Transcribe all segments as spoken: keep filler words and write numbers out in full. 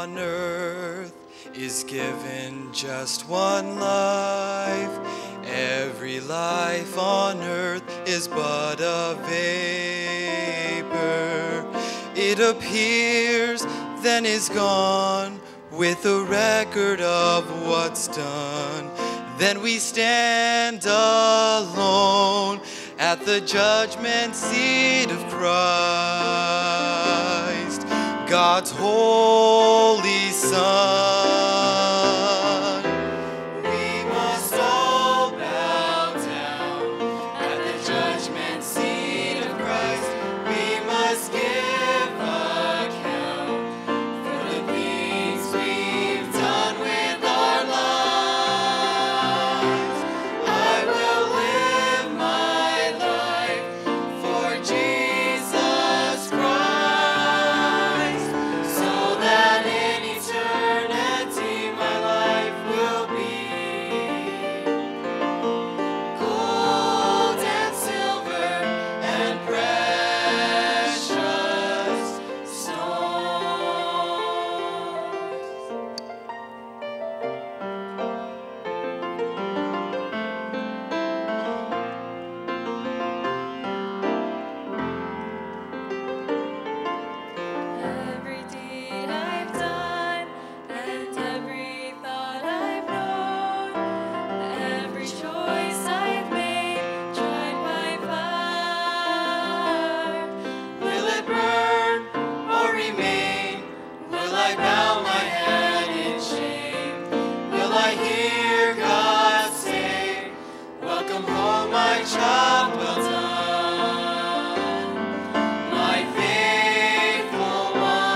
on earth is given just one life. Every life on earth is but a vapor. It appears, then is gone, with a record of what's done. Then we stand alone at the judgment seat of Christ, God's holy Son. We must all bow down at the judgment seat of Christ. We must give account for the things we've done with our lives. I will live my life for Jesus Christ, so that in eternity my life will be gold and silver and precious stones. Every deed I've done and every thought I've known, every choice I've made, tried by fire. Will it burn or remain? Will I bow my head in shame? Will I hear God say, welcome home, my child, well done, my faithful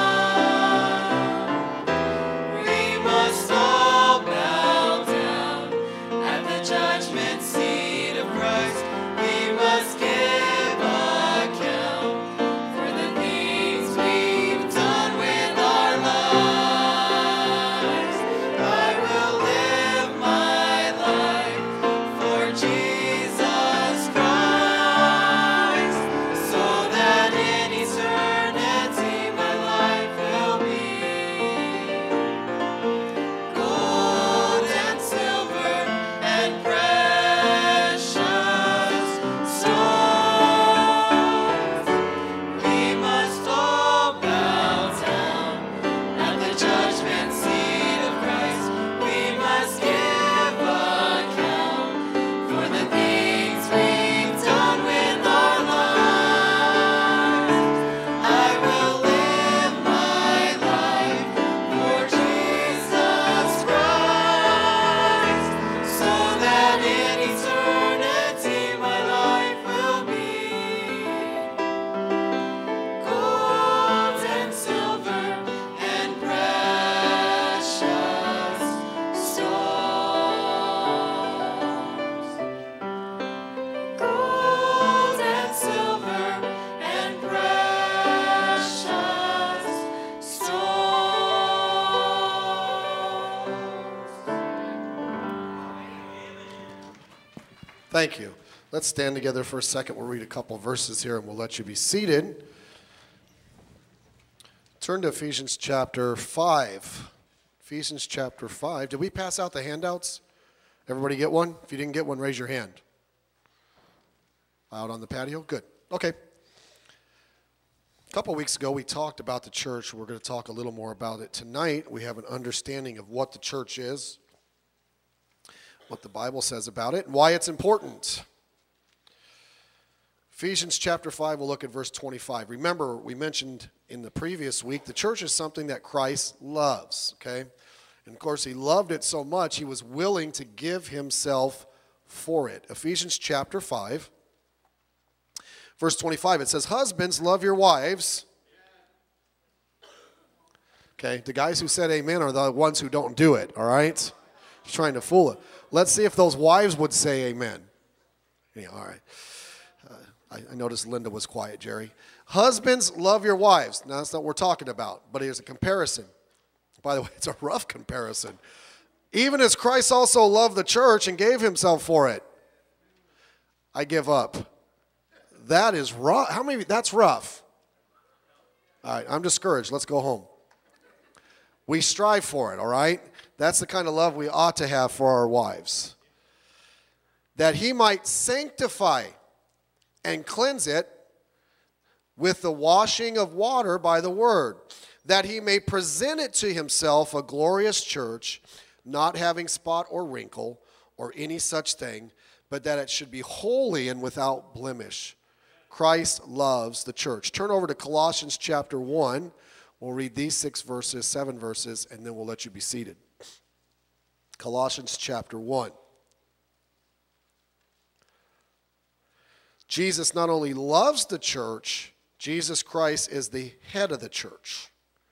one? We must all bow down at the judgment seat of Christ. We must give account for the things we've done with our lives. I will live my life for Jesus Christ, so that in eternity my life will be gold and silver and precious stones. We must all bow down at the judgment seat of Christ. We must give account for the things we've done with our lives. I will live my life for Jesus Christ, so that in eternity my life will be gold and silver and precious stones. Gold and silver and precious stones. Thank you. Let's stand together for a second. We'll read a couple verses here and we'll let you be seated. Turn to Ephesians chapter five. Ephesians chapter five. Did we pass out the handouts? Everybody get one? If you didn't get one, raise your hand. Out on the patio? Good. Okay. A couple weeks ago, we talked about the church. We're going to talk a little more about it tonight. We have an understanding of what the church is, what the Bible says about it, and why it's important. Ephesians chapter five, we'll look at verse twenty-five. Remember, we mentioned in the previous week, the church is something that Christ loves, okay? And of course, he loved it so much, he was willing to give himself for it. Ephesians chapter five, verse twenty-five, it says, husbands, love your wives. Okay, the guys who said amen are the ones who don't do it, all right? He's trying to fool it. Let's see if those wives would say amen. Yeah, all right. Uh, I, I noticed Linda was quiet, Jerry. Husbands, love your wives. Now, that's not what we're talking about, but here's a comparison. By the way, it's a rough comparison. Even as Christ also loved the church and gave himself for it. I give up. That is rough. How many? That's rough. All right, I'm discouraged. Let's go home. We strive for it, all right? That's the kind of love we ought to have for our wives. That he might sanctify and cleanse it with the washing of water by the word, that he may present it to himself a glorious church, not having spot or wrinkle or any such thing, but that it should be holy and without blemish. Christ loves the church. Turn over to Colossians chapter one. We'll read these six verses, seven verses, and then we'll let you be seated. Colossians chapter one. Jesus not only loves the church, Jesus Christ is the head of the church.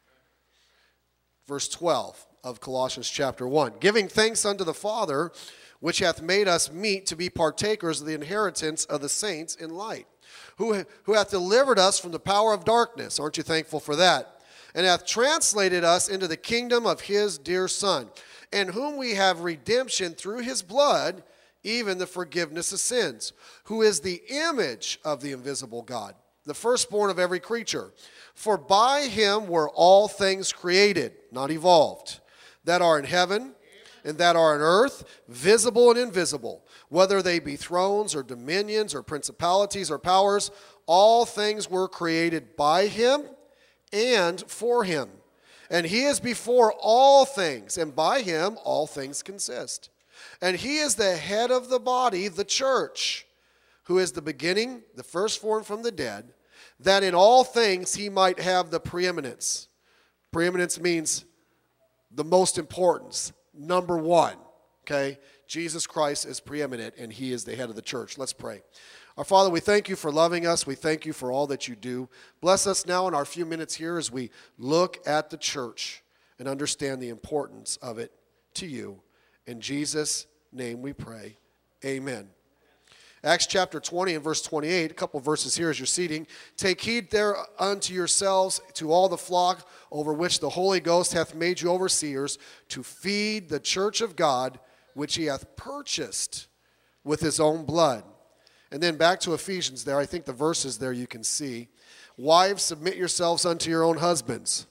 Verse twelve of Colossians chapter one. Giving thanks unto the Father, which hath made us meet to be partakers of the inheritance of the saints in light, who, who hath delivered us from the power of darkness. Aren't you thankful for that? And hath translated us into the kingdom of his dear Son, in whom we have redemption through his blood, even the forgiveness of sins, who is the image of the invisible God, the firstborn of every creature. For by him were all things created, not evolved, that are in heaven and that are on earth, visible and invisible, whether they be thrones or dominions or principalities or powers. All things were created by him and for him. And he is before all things, and by him all things consist. And he is the head of the body, the church, who is the beginning, the firstborn from the dead, that in all things he might have the preeminence. Preeminence means the most importance, number one, okay? Jesus Christ is preeminent, and he is the head of the church. Let's pray. Our Father, we thank you for loving us. We thank you for all that you do. Bless us now in our few minutes here as we look at the church and understand the importance of it to you. In Jesus' name we pray. Amen. Acts chapter twenty and verse twenty-eight, a couple verses here as you're seating. Take heed thereunto yourselves to all the flock over which the Holy Ghost hath made you overseers, to feed the church of God, which he hath purchased with his own blood. And then back to Ephesians there. I think the verses there you can see. Wives, submit yourselves unto your own husbands.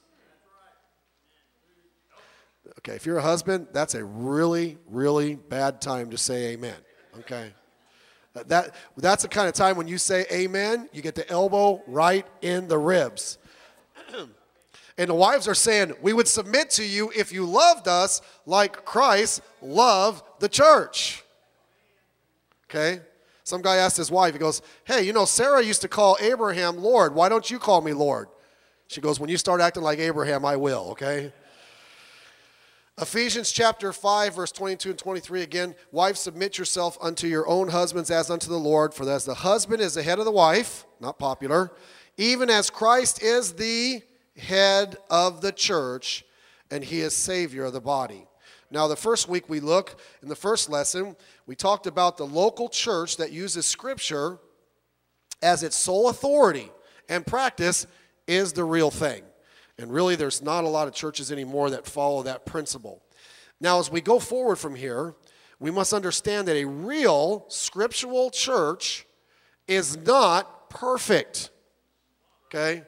Okay, if you're a husband, that's a really, really bad time to say amen. Okay? That, that's the kind of time when you say amen, you get the elbow right in the ribs. And the wives are saying, we would submit to you if you loved us like Christ loved the church. Okay? Some guy asked his wife, he goes, hey, you know, Sarah used to call Abraham Lord. Why don't you call me Lord? She goes, when you start acting like Abraham, I will, okay? Ephesians chapter five, verse twenty-two and twenty-three again. Wives, submit yourself unto your own husbands as unto the Lord. For as the husband is the head of the wife, not popular, even as Christ is the head of the church, and he is Savior of the body. Now, the first week we look, in the first lesson, we talked about the local church that uses Scripture as its sole authority and practice is the real thing. And really, there's not a lot of churches anymore that follow that principle. Now, as we go forward from here, we must understand that a real scriptural church is not perfect. Okay?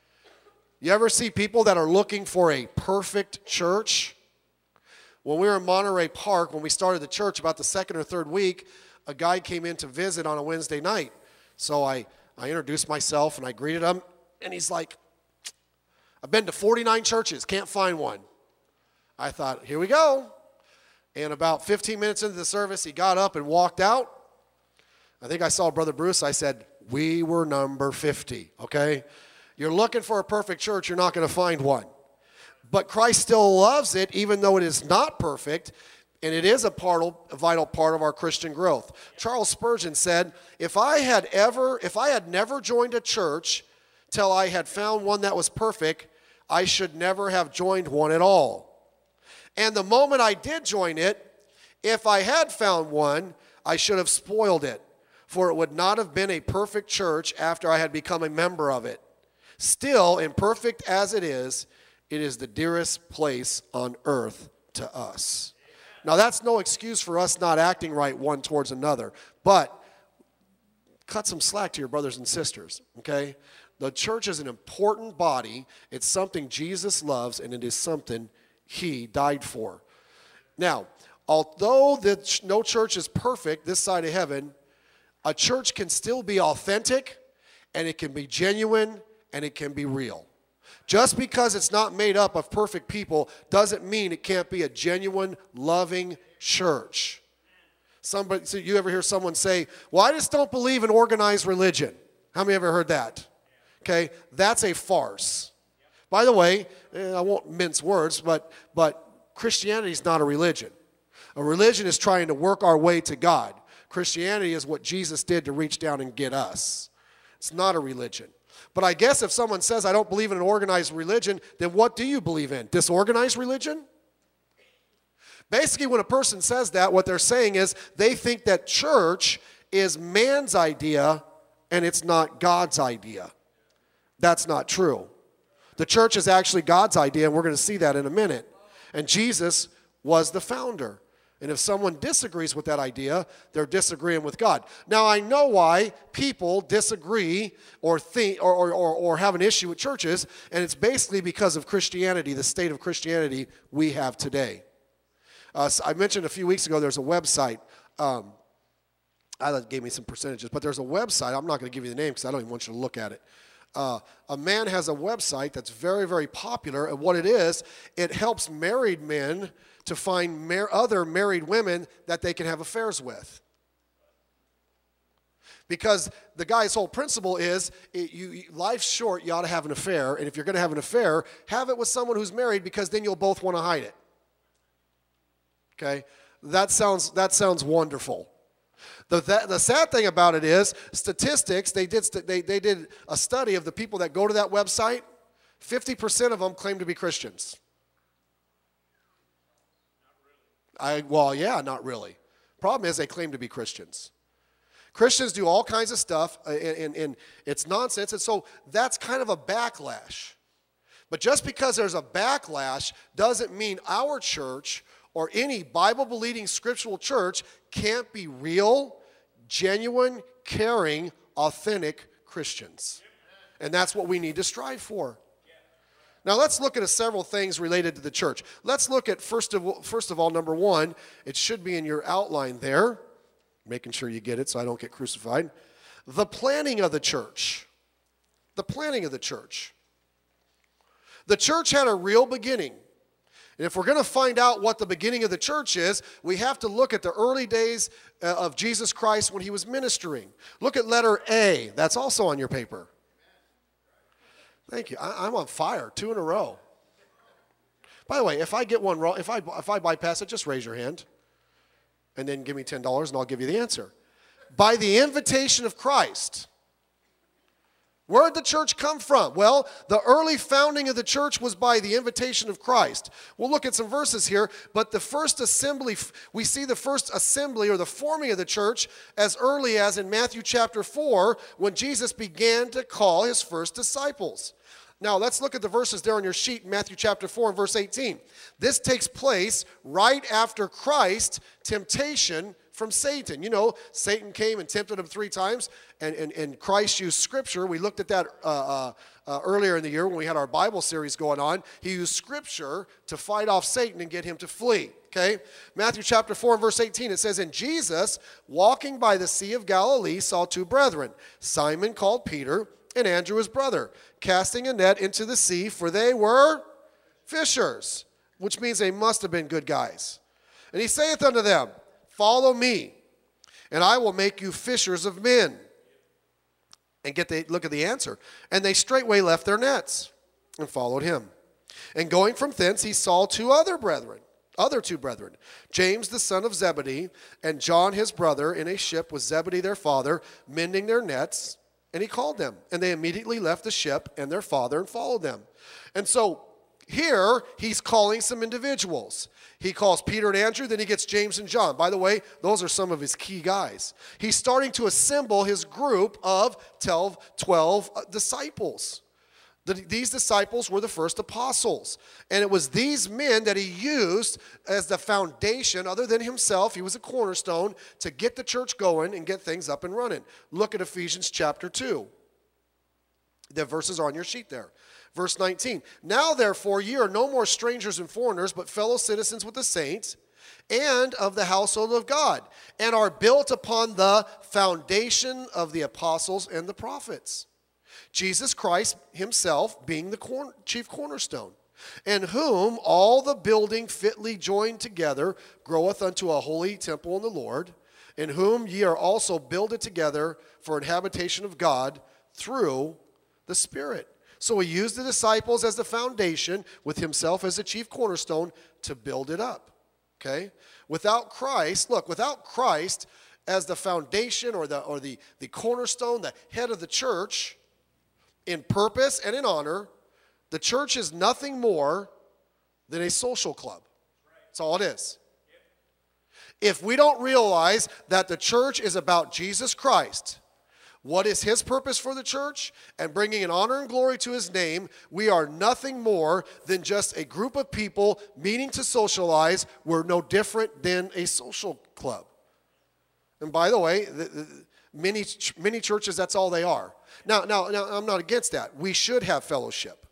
You ever see people that are looking for a perfect church? When we were in Monterey Park, when we started the church, about the second or third week, a guy came in to visit on a Wednesday night. So I, I introduced myself and I greeted him, and he's like, I've been to forty-nine churches, can't find one. I thought, here we go. And about fifteen minutes into the service, he got up and walked out. I think I saw Brother Bruce. I said, we were number fifty, okay? You're looking for a perfect church, you're not going to find one. But Christ still loves it, even though it is not perfect, and it is a, part, a vital part of our Christian growth. Charles Spurgeon said, if I had ever, if I had never joined a church till I had found one that was perfect, I should never have joined one at all. And the moment I did join it, if I had found one, I should have spoiled it, for it would not have been a perfect church after I had become a member of it. Still, imperfect as it is, it is the dearest place on earth to us. Now, that's no excuse for us not acting right one towards another, but cut some slack to your brothers and sisters, okay? The church is an important body. It's something Jesus loves, and it is something he died for. Now, although the ch- no church is perfect this side of heaven, a church can still be authentic, and it can be genuine, and it can be real. Just because it's not made up of perfect people doesn't mean it can't be a genuine, loving church. Somebody, so you ever hear someone say, well, I just don't believe in organized religion. How many ever heard that? Okay, that's a farce. By the way, eh, I won't mince words, but, but Christianity is not a religion. A religion is trying to work our way to God. Christianity is what Jesus did to reach down and get us. It's not a religion. But I guess if someone says, I don't believe in an organized religion, then what do you believe in? Disorganized religion? Basically, when a person says that, what they're saying is they think that church is man's idea and it's not God's idea. That's not true. The church is actually God's idea, and we're going to see that in a minute. And Jesus was the founder. And if someone disagrees with that idea, they're disagreeing with God. Now, I know why people disagree or think or, or, or, or have an issue with churches, and it's basically because of Christianity, the state of Christianity we have today. Uh, so I mentioned a few weeks ago there's a website. Um, I gave me some percentages, but there's a website. I'm not going to give you the name because I don't even want you to look at it. Uh, a man has a website that's very, very popular, and what it is, it helps married men to find mar- other married women that they can have affairs with. Because the guy's whole principle is, it, you, you, life's short, you ought to have an affair, and if you're going to have an affair, have it with someone who's married, because then you'll both want to hide it. Okay? That sounds, that sounds wonderful. The, that, the sad thing about it is, statistics, they did, they, they did a study of the people that go to that website. fifty percent of them claim to be Christians. I, well, yeah, not really. Problem is they claim to be Christians. Christians do all kinds of stuff, and, and, and it's nonsense, and so that's kind of a backlash. But just because there's a backlash doesn't mean our church or any Bible-believing scriptural church can't be real, genuine, caring, authentic Christians. And that's what we need to strive for. Now let's look at several things related to the church. Let's look at, first of all, first of all, number one, it should be in your outline there, making sure you get it so I don't get crucified. The planning of the church. The planning of the church. The church had a real beginning. And if we're going to find out what the beginning of the church is, we have to look at the early days uh, of Jesus Christ when he was ministering. Look at letter A. That's also on your paper. Thank you. I, I'm on fire, two in a row. By the way, if I get one wrong, if I, if I bypass it, just raise your hand. And then give me ten dollars and I'll give you the answer. By the invitation of Christ. Where did the church come from? Well, the early founding of the church was by the invitation of Christ. We'll look at some verses here, but the first assembly, we see the first assembly or the forming of the church as early as in Matthew chapter four, when Jesus began to call his first disciples. Now, let's look at the verses there on your sheet in Matthew chapter four and verse eighteen. This takes place right after Christ's temptation from Satan. You know, Satan came and tempted him three times, and, and, and Christ used Scripture. We looked at that uh, uh, uh, earlier in the year when we had our Bible series going on. He used Scripture to fight off Satan and get him to flee. Okay? Matthew chapter four and verse eighteen, it says, And Jesus, walking by the Sea of Galilee, saw two brethren, Simon called Peter, and Andrew his brother, casting a net into the sea, for they were fishers, which means they must have been good guys. And he saith unto them, Follow me, and I will make you fishers of men. And get the look at the answer. And they straightway left their nets and followed him. And going from thence, he saw two other brethren, other two brethren, James the son of Zebedee, and John his brother, in a ship with Zebedee their father, mending their nets. And he called them. And they immediately left the ship and their father and followed them. And so here, he's calling some individuals. He calls Peter and Andrew, then he gets James and John. By the way, those are some of his key guys. He's starting to assemble his group of twelve disciples. The, these disciples were the first apostles. And it was these men that he used as the foundation, other than himself, he was a cornerstone, to get the church going and get things up and running. Look at Ephesians chapter two. The verses are on your sheet there. Verse nineteen, now therefore ye are no more strangers and foreigners, but fellow citizens with the saints and of the household of God, and are built upon the foundation of the apostles and the prophets, Jesus Christ himself being the corn- chief cornerstone, in whom all the building fitly joined together groweth unto a holy temple in the Lord, in whom ye are also builded together for an habitation of God through the Spirit. So he used the disciples as the foundation, with himself as the chief cornerstone, to build it up. Okay? Without Christ, look, without Christ as the foundation or the or the, the cornerstone, the head of the church, in purpose and in honor, the church is nothing more than a social club. That's all it is. If we don't realize that the church is about Jesus Christ, what is his purpose for the church, and bringing an honor and glory to his name, we are nothing more than just a group of people meeting to socialize. We're no different than a social club. And by the way, the, the, many, many churches, that's all they are. Now, now, now, I'm not against that. We should have fellowship.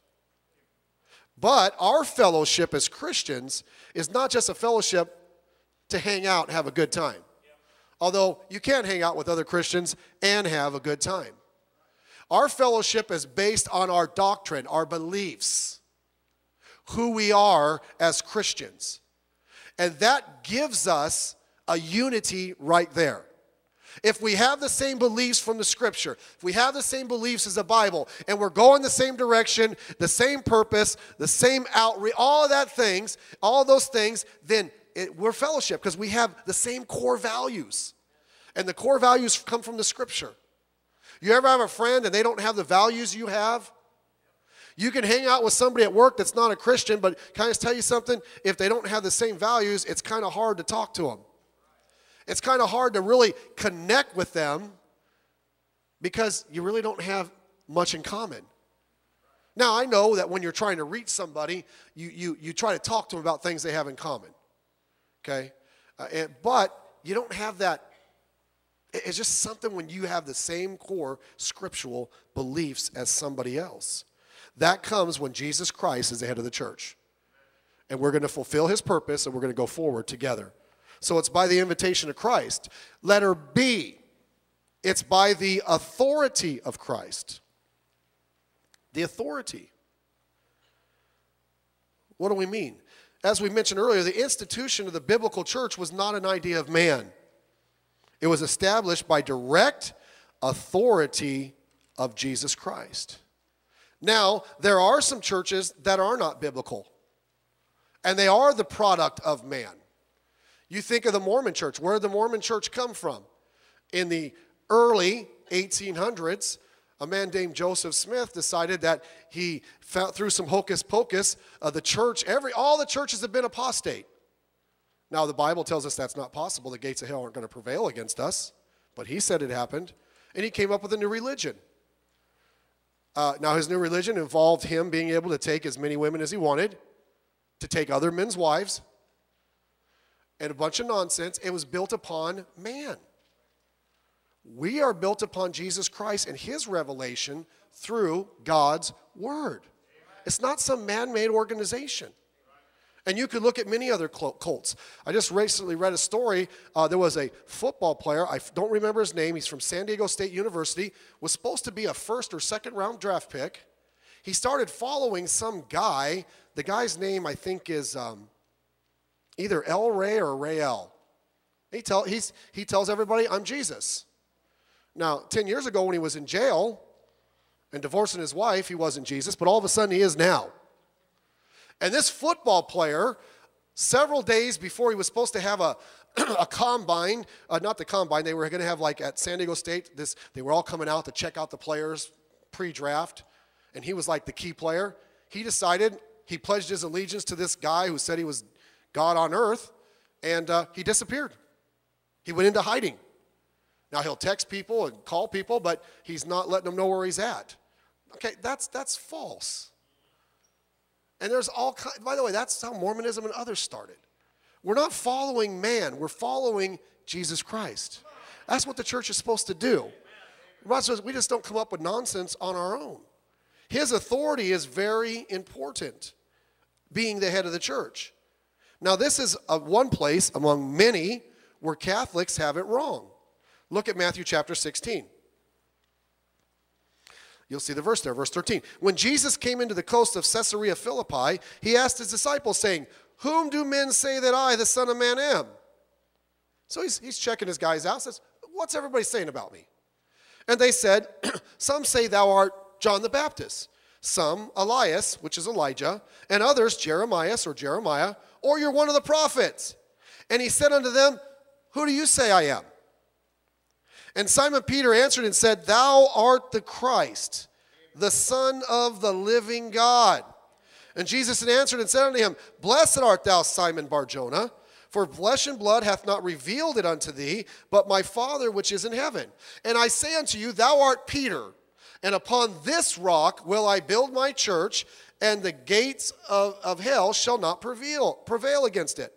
But our fellowship as Christians is not just a fellowship to hang out and have a good time. Although you can hang out with other Christians and have a good time. Our fellowship is based on our doctrine, our beliefs, who we are as Christians. And that gives us a unity right there. If we have the same beliefs from the Scripture, if we have the same beliefs as the Bible, and we're going the same direction, the same purpose, the same outreach, all of that things, all those things, then it, we're fellowship because we have the same core values. And the core values come from the Scripture. You ever have a friend and they don't have the values you have? You can hang out with somebody at work that's not a Christian, but can I just tell you something? If they don't have the same values, it's kind of hard to talk to them. It's kind of hard to really connect with them because you really don't have much in common. Now, I know that when you're trying to reach somebody, you, you, you try to talk to them about things they have in common. Okay? Uh, and, but you don't have that. It's just something when you have the same core scriptural beliefs as somebody else. That comes when Jesus Christ is the head of the church. And we're going to fulfill his purpose and we're going to go forward together. So it's by the invitation of Christ. Letter B, it's by the authority of Christ. The authority. What do we mean? As we mentioned earlier, the institution of the biblical church was not an idea of man. It was established by direct authority of Jesus Christ. Now, there are some churches that are not biblical, and they are the product of man. You think of the Mormon church. Where did the Mormon church come from? In the early eighteen hundreds, a man named Joseph Smith decided that he found through some hocus pocus, uh, the church, every all the churches have been apostate. Now, the Bible tells us that's not possible. The gates of hell aren't going to prevail against us. But he said it happened. And he came up with a new religion. Uh, now, his new religion involved him being able to take as many women as he wanted, to take other men's wives, and a bunch of nonsense. It was built upon man. We are built upon Jesus Christ and his revelation through God's word. It's not some man-made organization. And you could look at many other cults. I just recently read a story. Uh, there was a football player. I don't remember his name. He's from San Diego State University. Was supposed to be a first or second round draft pick. He started following some guy. The guy's name, I think, is um, either El Rey or Rael. He, tell, he's, he tells everybody, I'm Jesus. Now, ten years ago when he was in jail and divorcing his wife, he wasn't Jesus, but all of a sudden he is now. And this football player, several days before he was supposed to have a, a combine, uh, not the combine, they were going to have like at San Diego State, this, they were all coming out to check out the players pre-draft, and he was like the key player. He decided, he pledged his allegiance to this guy who said he was God on earth, and uh, he disappeared. He went into hiding. Now he'll text people and call people, but he's not letting them know where he's at. Okay, that's that's false. And there's all kinds, by the way, that's how Mormonism and others started. We're not following man, we're following Jesus Christ. That's what the church is supposed to do. We just don't come up with nonsense on our own. His authority is very important, being the head of the church. Now, this is a, one place among many where Catholics have it wrong. Look at Matthew chapter sixteen. You'll see the verse there, verse thirteen. When Jesus came into the coast of Caesarea Philippi, he asked his disciples, saying, "Whom do men say that I, the Son of Man, am?" So he's, he's checking his guys out, says, "What's everybody saying about me?" And they said, "Some say thou art John the Baptist, some Elias," which is Elijah, "and others Jeremiah or Jeremiah, or you're one of the prophets." And he said unto them, "Who do you say I am?" And Simon Peter answered and said, "Thou art the Christ, the Son of the living God." And Jesus answered and said unto him, "Blessed art thou, Simon Bar-Jonah, for flesh and blood hath not revealed it unto thee, but my Father which is in heaven. And I say unto you, thou art Peter, and upon this rock will I build my church, and the gates of, of hell shall not prevail, prevail against it."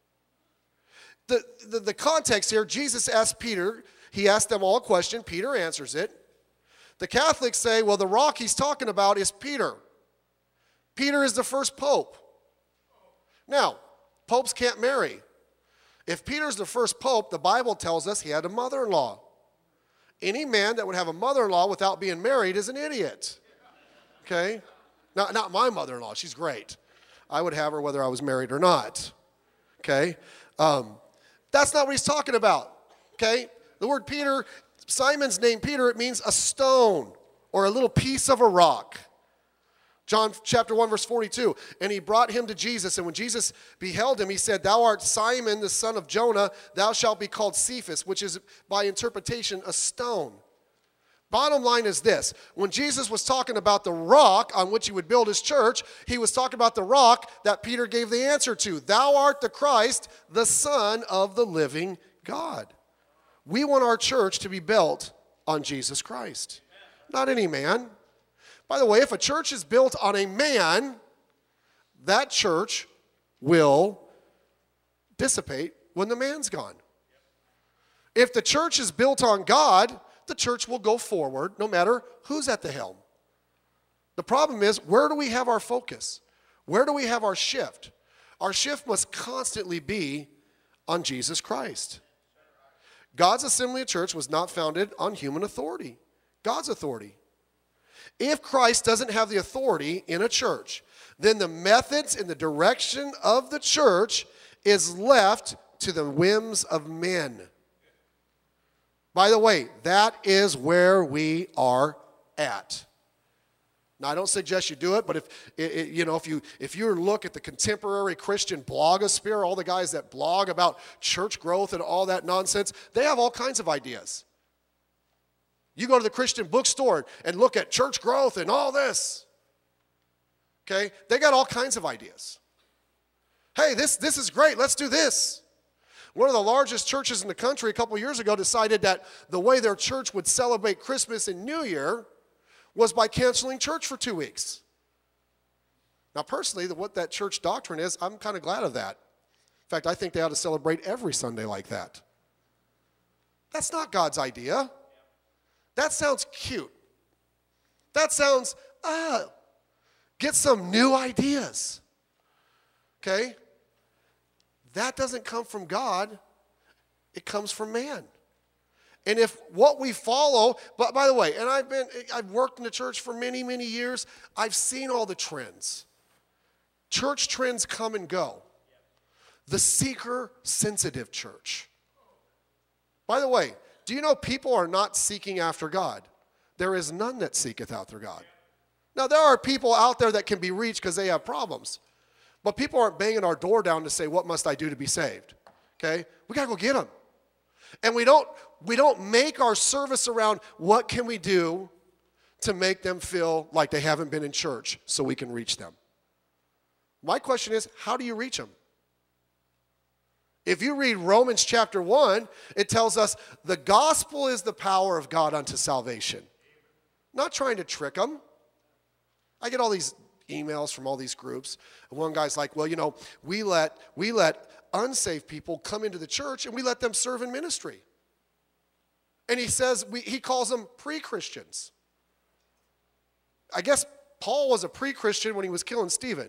The, the, the context here, Jesus asked Peter, he asked them all a question, Peter answers it. The Catholics say, well, the rock he's talking about is Peter. Peter is the first pope. Now, popes can't marry. If Peter's the first pope, the Bible tells us he had a mother-in-law. Any man that would have a mother-in-law without being married is an idiot. Okay? Not, not my mother-in-law. She's great. I would have her whether I was married or not. Okay? Um, that's not what he's talking about. Okay? The word Peter, Simon's name Peter, it means a stone or a little piece of a rock. John chapter one, verse forty-two, and he brought him to Jesus, and when Jesus beheld him, he said, "Thou art Simon, the son of Jonah, thou shalt be called Cephas," which is by interpretation a stone. Bottom line is this, when Jesus was talking about the rock on which he would build his church, he was talking about the rock that Peter gave the answer to. Thou art the Christ, the Son of the living God. We want our church to be built on Jesus Christ, not any man. By the way, if a church is built on a man, that church will dissipate when the man's gone. If the church is built on God, the church will go forward no matter who's at the helm. The problem is, where do we have our focus? Where do we have our shift? Our shift must constantly be on Jesus Christ. God's assembly of church was not founded on human authority, God's authority. If Christ doesn't have the authority in a church, then the methods and the direction of the church is left to the whims of men. By the way, that is where we are at. Now, I don't suggest you do it, but if it, it, you know, if you if you look at the contemporary Christian blogosphere, all the guys that blog about church growth and all that nonsense, they have all kinds of ideas. You go to the Christian bookstore and look at church growth and all this. Okay? They got all kinds of ideas. Hey, this, this is great. Let's do this. One of the largest churches in the country a couple years ago decided that the way their church would celebrate Christmas and New Year was by canceling church for two weeks. Now, personally, what that church doctrine is, I'm kind of glad of that. In fact, I think they ought to celebrate every Sunday like that. That's not God's idea. That sounds cute. That sounds, ah, get some new ideas. Okay? That doesn't come from God. It comes from man. And if what we follow, but by the way, and I've been, I've worked in the church for many, many years. I've seen all the trends. Church trends come and go. The seeker-sensitive church. By the way, do you know people are not seeking after God? There is none that seeketh after God. Now, there are people out there that can be reached because they have problems. But people aren't banging our door down to say, what must I do to be saved? Okay? We got to go get them. And we don't, we don't make our service around what can we do to make them feel like they haven't been in church so we can reach them. My question is, how do you reach them? If you read Romans chapter one, it tells us the gospel is the power of God unto salvation. Not trying to trick them. I get all these emails from all these groups. And one guy's like, well, you know, we let we let unsaved people come into the church and we let them serve in ministry. And he says, we, he calls them pre-Christians. I guess Paul was a pre-Christian when he was killing Stephen.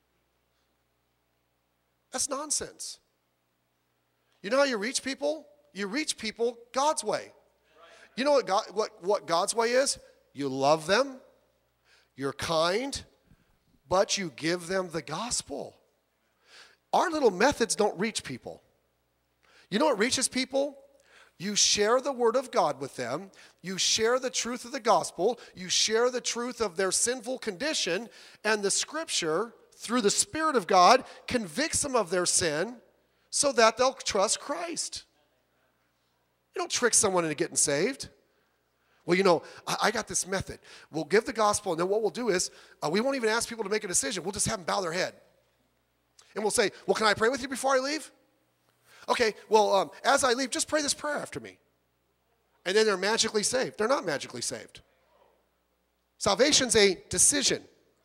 That's nonsense. You know how you reach people? You reach people God's way. You know what, God, what, what God's way is? You love them, you're kind, but you give them the gospel. Our little methods don't reach people. You know what reaches people? You share the word of God with them. You share the truth of the gospel. You share the truth of their sinful condition. And the scripture, through the Spirit of God, convicts them of their sin so that they'll trust Christ. You don't trick someone into getting saved. Well, you know, I, I got this method. We'll give the gospel, and then what we'll do is uh, we won't even ask people to make a decision. We'll just have them bow their head. And we'll say, well, can I pray with you before I leave? Okay, well, um, as I leave, just pray this prayer after me. And then they're magically saved. They're not magically saved. Salvation's a decision.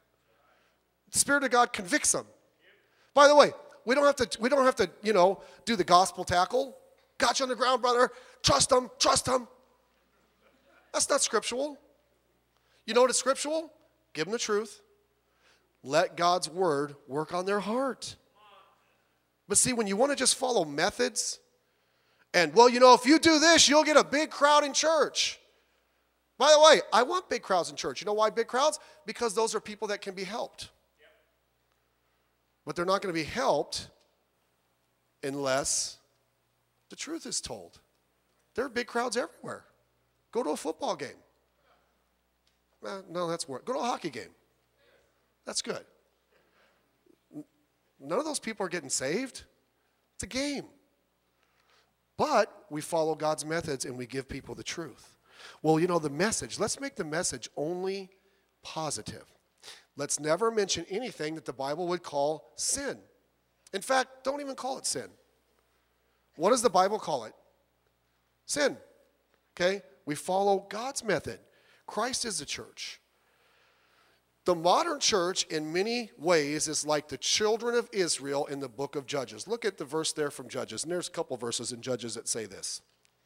The Spirit of God convicts them. By the way, we don't have to, we don't have to, you know, do the gospel tackle. Got you on the ground, brother. Trust him, trust him. That's not scriptural. You know what is scriptural? Give them the truth. Let God's word work on their heart. But see, when you want to just follow methods, and, well, you know, if you do this, you'll get a big crowd in church. By the way, I want big crowds in church. You know why big crowds? Because those are people that can be helped. But they're not going to be helped unless the truth is told. There are big crowds everywhere. Go to a football game. Uh, no, that's worse. Go to a hockey game. That's good. None of those people are getting saved. It's a game. But we follow God's methods and we give people the truth. Well, you know, the message, let's make the message only positive. Let's never mention anything that the Bible would call sin. In fact, don't even call it sin. What does the Bible call it? Sin. Okay? We follow God's method. Christ is the church. The modern church, in many ways, is like the children of Israel in the book of Judges. Look at the verse there from Judges, and there's a couple verses in Judges that say this.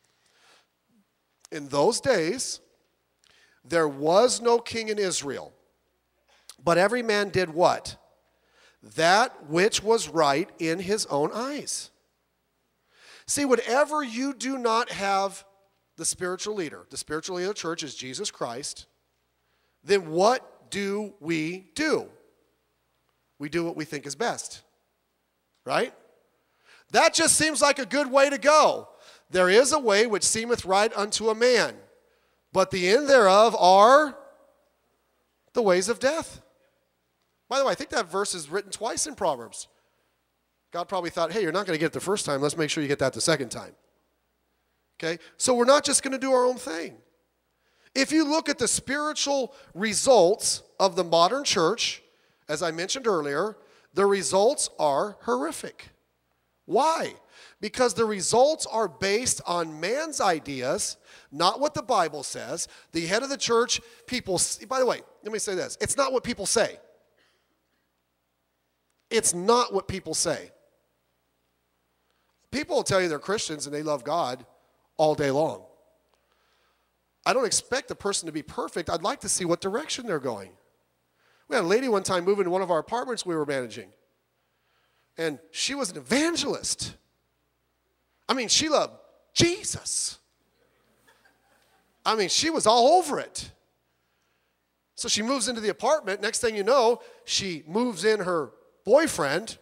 In those days, there was no king in Israel, but every man did what? That which was right in his own eyes. See, whenever you do not have the spiritual leader, the spiritual leader of the church is Jesus Christ, then what do we do? We do what we think is best, right? That just seems like a good way to go. There is a way which seemeth right unto a man, but the end thereof are the ways of death. By the way, I think that verse is written twice in Proverbs. God probably thought, hey, you're not going to get it the first time. Let's make sure you get that the second time. Okay? So we're not just going to do our own thing. If you look at the spiritual results of the modern church, as I mentioned earlier, the results are horrific. Why? Because the results are based on man's ideas, not what the Bible says. The head of the church, people, by the way, let me say this. It's not what people say. It's not what people say. People will tell you they're Christians and they love God all day long. I don't expect the person to be perfect. I'd like to see what direction they're going. We had a lady one time move into one of our apartments we were managing. And she was an evangelist. I mean, she loved Jesus. I mean, she was all over it. So she moves into the apartment. Next thing you know, she moves in her boyfriend.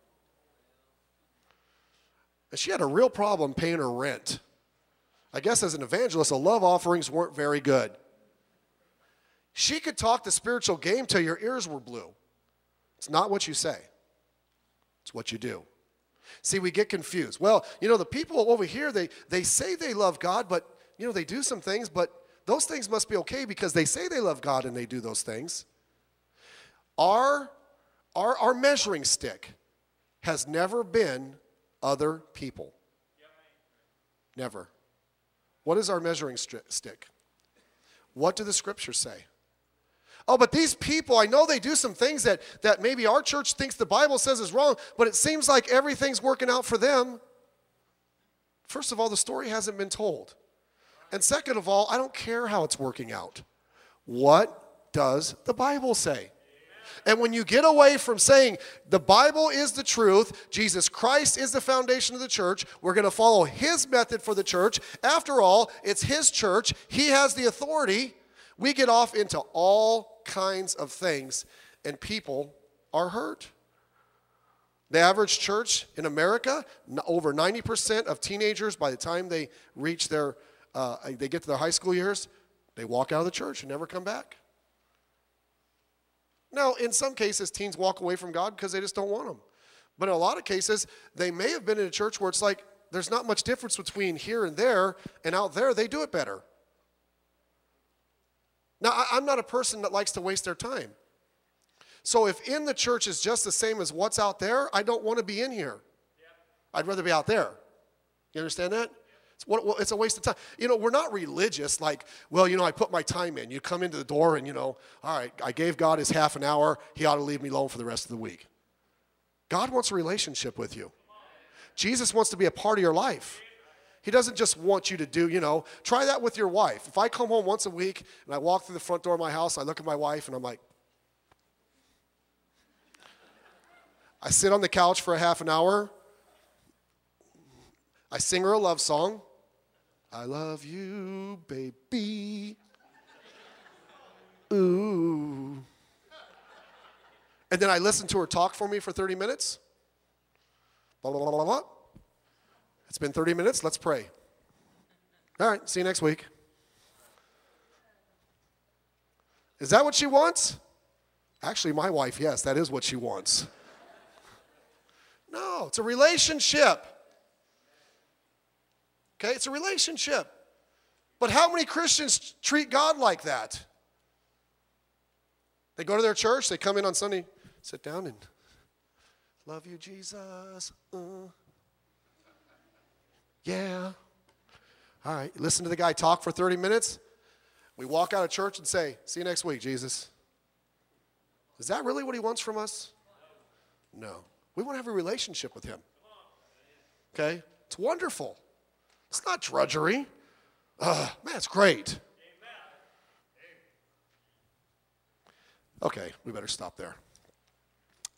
And she had a real problem paying her rent. I guess as an evangelist, the love offerings weren't very good. She could talk the spiritual game till your ears were blue. It's not what you say. It's what you do. See, we get confused. Well, you know, the people over here, they, they say they love God, but, you know, they do some things, but those things must be okay because they say they love God and they do those things. Our, our, our measuring stick has never been other people. Never. What is our measuring st- stick? What do the scriptures say? Oh, but these people, I know they do some things that, that maybe our church thinks the Bible says is wrong, but it seems like everything's working out for them. First of all, the story hasn't been told. And second of all, I don't care how it's working out. What does the Bible say? And when you get away from saying the Bible is the truth, Jesus Christ is the foundation of the church, we're going to follow his method for the church. After all, it's his church. He has the authority. We get off into all kinds of things, and people are hurt. The average church in America, over ninety percent of teenagers, by the time they reach their, uh, they get to their high school years, they walk out of the church and never come back. Now, in some cases, teens walk away from God because they just don't want him. But in a lot of cases, they may have been in a church where it's like there's not much difference between here and there, and out there they do it better. Now, I, I'm not a person that likes to waste their time. So if in the church is just the same as what's out there, I don't want to be in here. I'd rather be out there. You understand that? It's, what, it's a waste of time. You know, we're not religious like, well, you know, I put my time in. You come into the door and, you know, all right, I gave God his half an hour. He ought to leave me alone for the rest of the week. God wants a relationship with you. Jesus wants to be a part of your life. He doesn't just want you to do, you know, try that with your wife. If I come home once a week and I walk through the front door of my house, I look at my wife and I'm like, I sit on the couch for a half an hour. I sing her a love song. I love you, baby. Ooh. And then I listen to her talk for me for thirty minutes. Blah, blah, blah, blah, blah. It's been thirty minutes. Let's pray. All right, see you next week. Is that what she wants? Actually, my wife, yes, that is what she wants. No, it's a relationship. Okay, it's a relationship. But how many Christians treat God like that? They go to their church, they come in on Sunday, sit down and love you, Jesus. Uh, yeah. All right, listen to the guy talk for thirty minutes. We walk out of church and say, see you next week, Jesus. Is that really what he wants from us? No. We want to have a relationship with him. Okay? It's wonderful. It's not drudgery. Uh, man, it's great. Okay, we better stop there.